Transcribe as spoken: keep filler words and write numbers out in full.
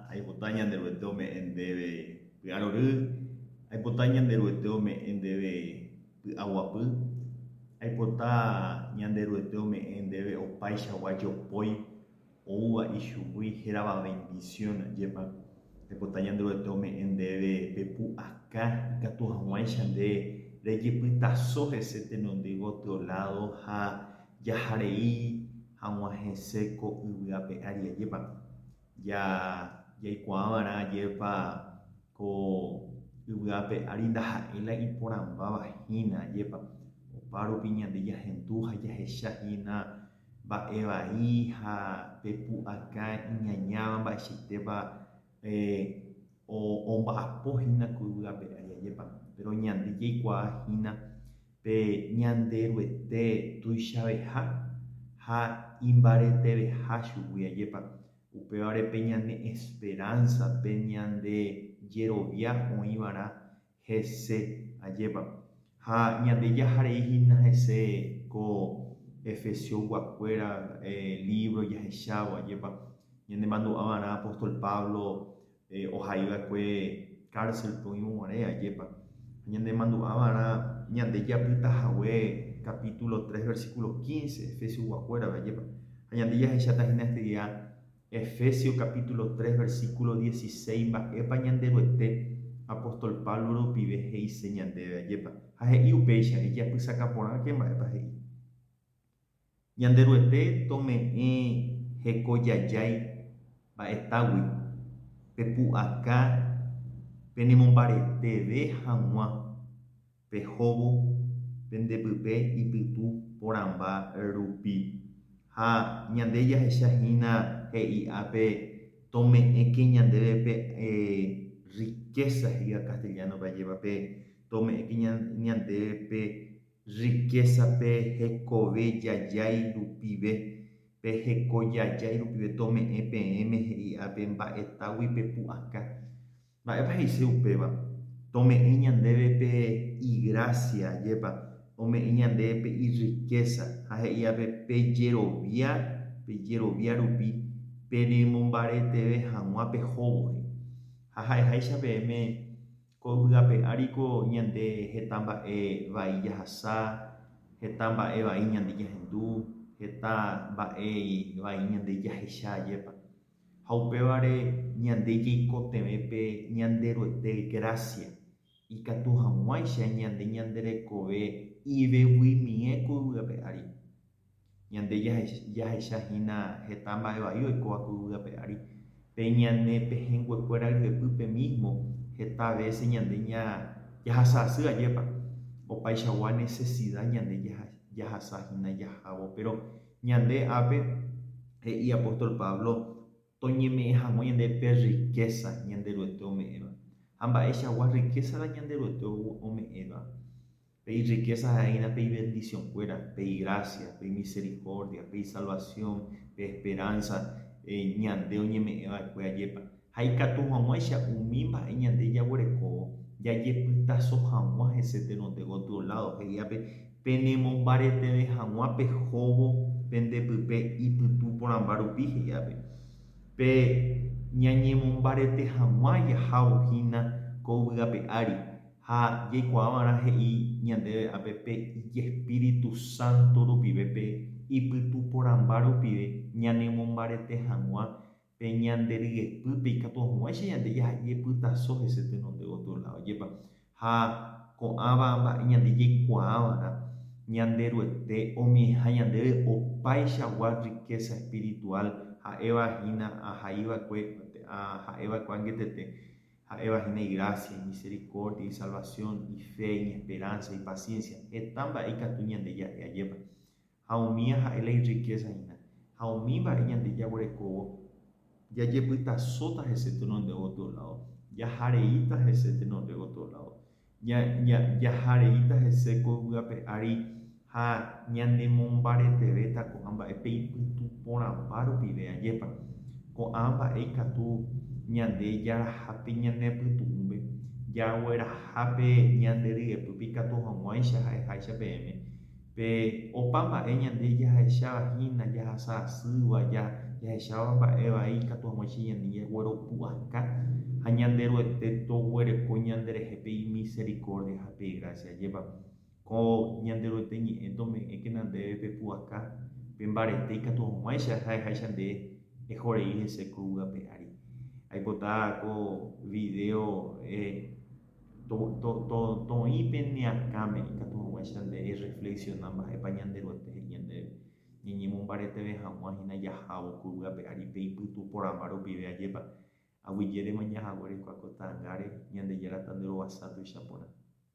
aipota ñanderuete ome'ẽndéve py'arory, aipota ñanderuete ome'ẽndéve py'aguapy, aipota ñanderuete ome'ẽndéve opaichagua jopói ouva ichugui hérava bendición ajépa. Aipota ñanderuete ome'ẽndéve pepu'aka ikatu hag̃uáicha nde rejepytaso hese tenonde gotyo lado ha jaharei hag̃ua hese ko yvyrape ári ajépa. Ja jaikuaava'erã ajépa ko yvyrape ári ndaha'éla iporãmbavahína ajépa. Opárupi ñande jahendu ha jahechahína mba'e vai ha pepu'aka iñañáva mba'eichaitépa eh, omba'apohína ku yvyrape ári ajépa. Pero ñande jaikuaahína pe ñanderuete tuichaveha ha imbareteveha chugui ajépa. Upévare pe ñane esperanza, pe ñande jerovia oĩva'erã hese ajépa. Ha ñande jahareihína hese ko Efesioguakuéra eh, libro jahechávo ajépa. Ñande mandu'ávarã apóstol Pablo eh, ohaiva'ekue cárcelpe oĩvore ajépa. Ñande mandu'ávarã ñande japytahague capítulo tres versículo quince Efesioguakuéra ajépa. Ñande jahechátahína estudiar Efesios capítulo tres versículo dieciséis mba'épa ñanderuete apóstol Pablo rupive he'ise ñandéve ajépa. Ha he'i upéicha ejapysakaporãke mba'épa he'i. Ñanderuete tome'ẽ hekojajái mba'etágui pepu'aka penemombareteve hag̃ua pehóvo pendepype ipytu porãmba rupi. Ha ñande jahechahína he'i'ápe tome'ẽke ñandéve pe eh, riqueza hi'a castellano pe ajépa pe tome'ẽke ñandéve pe riqueza pe hekove jajái rupive pe hekojajái rupive tome'ẽ peẽme he'i'ápe mba'etágui pepu'aka. Mba'épa he'ise upéva tome'ẽ ñandéve pe igracia ajépa, ome'ẽ ñandéve pe iriqueza ha he'i'ápe pejerovia pejerovia rupi penemombareteve hag̃ua pehóvo. Ha ha'eháicha peẽme ko yvyrape áriko ñande heta mba'e vai jahasa, heta mba'e vai ñande jahendu, heta mba'e vai ñande jahecha ajépa. Ha upévare ñande jaikotemé pe ñanderuete gracia ikatu hag̃uáicha ñande ñanderekove iveguimie ku yvyrape ári. Ñande jahechahína heta mba'e vai oikóva ku yvyrape ári pe ñane pehẽnguekuéra ryepýpe mismo heta veces ñande ña jahasasy ajépa opaichagua necesidad ñande jahasahína jahávo. Pero ñande ápe he'i apóstol Pablo toñeme'ẽ hag̃ua ñande pe riqueza ñanderuete ome'ẽva. Ha mba'eichagua riqueza ñanderuete ome'ẽva. Pe riqueza ha'eína pe bendiciónkuéra, pe gracia, pe misericordia, pe salvación, pe esperanza eh, ñande oñeme'ẽva'ekue ajépa. Ha ikatu hag̃uáicha umi mba'e ñande jaguerekóvo jajepytaso hag̃ua hese tenonde gotyo lado he'i'ápe penemombareteve hag̃ua pehóvo pendepype ipytu porãmba rupi he'i'ápe pe ñañemombarete hag̃ua jahávohína ko yvyrape ári. Ha jaikuaava'erã he'i ñandéve ápe pe Espíritu Santo rupive pe ipytu porãmba rupive ñanemombarete hag̃ua pe ñande ryepy pe ikatu hag̃uáicha ñande jajepytaso hese tenonde gotyo lado ajépa. Ha ko'ãva mba'e ñande jaikuaava'erã ñanderuete omieha ñandéve opaichagua riqueza espiritual ha'evahína ahaívakue ha'evakue ángetete ha'evahína y gracia, y misericordia, y salvación, y fe, y esperanza, y paciencia. Heta mba'e ikatu ñande ja'e ajépa. Ha umi ha'éla y riqueza hína. Ha umi mba'e ñande jaguerekóvo jajepytasóta hese tenonde gotyo lado, jahareíta hese tenonde gotyo lado, jahareíta hese ko yvyrape ári ha ñanemombaretevéta ko'ã mba'e pe ipytu porãmba rupive ajépa. Ko'ã mba'e ikatu ñande jarahápe ñanepytu'ũme, jaguerahápe ñande ryepýpe ikatu hag̃uáicha ha'eháicha peẽme pe opa mba'e ñande jahechavahína jahasasýva jahecháva mba'evai katu hag̃uáicha iñani gueropu'aka ha ñande ro'ete toguereko ñande rehe pe misericordia ha pe gracia jépa ko ñande ro'ete ñe'ẽ tome'ẽke ndéve pepu'aka pe mbarete ikatu hag̃uáicha ha'eháicha nde ehorei hese krugape ári aipota ko video eh, to, to, to, toĩ peniakáme ikatu hag̃uáicha nde reflexiona mba'épa ñande ro'ete ñande ñeñemombareteve hag̃ua hína jahávo krugape ári pe ipytu porãmba rupive ajépa aguyjérema ñahaguére ko akotãngáre Ñandejára Tanderovasa tuichaporã.